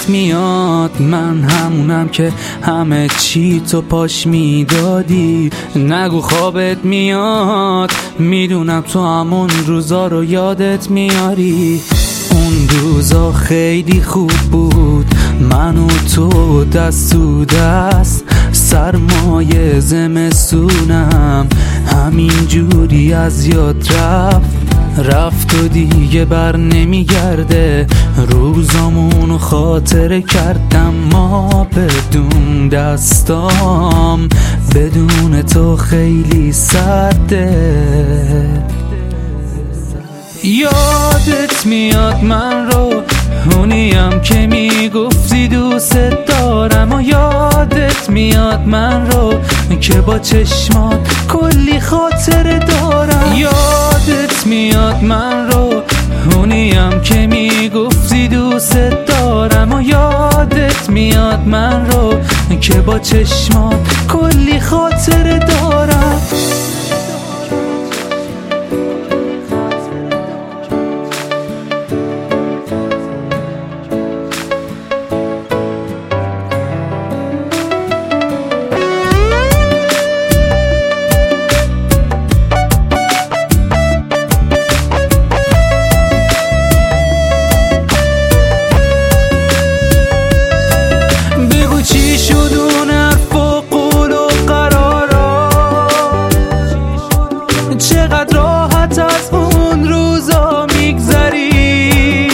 یادت میاد من همونم که همه چی تو پاش میدادی. نگو خوابت میاد، میدونم تو همون روزا رو یادت میاری. اون روزا خیلی خوب بود، من و تو دست تو دست، سرمای زمستونم همین جوری از یاد رفت و دیگه بر نمیگرده. روزامونو خاطره کردم ما بدون دستام، بدون تو خیلی سرده. یادت میاد من رو، اونیم که میگفتی دوست دارم، و یادت میاد من رو که با چشمات کلی خاطره دارم. یادت میاد من رو، اونیم که میگفتی دوست دارم، و یادت میاد من رو که با چشمات کلی خاطره دارم. چقدر راحت از اون روزا میگذری،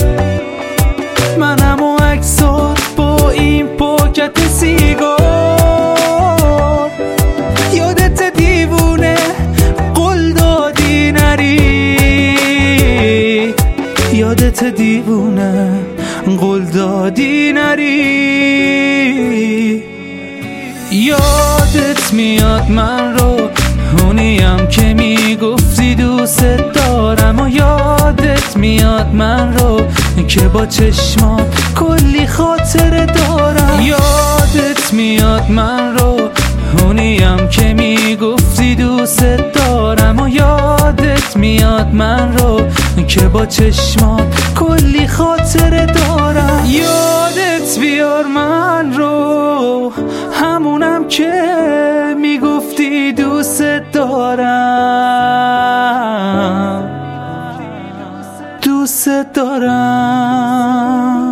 منم و عکسات با این پاکت سیگار. یادت دیوونه قول دادی نری، یادت دیوونه قول دادی نری. یادت میاد من رو، اونیم که میگفتی دوست دارم، و یادت میاد من رو که با چشمات کلی خاطره دارم. یادت میاد من رو، اونیم که میگفتی دوست دارم، و یادت میاد من رو که با چشمات کلی خاطره دارم. یادت بیار من رو، همونم که میگفتی دوست دارم، دوست دارم.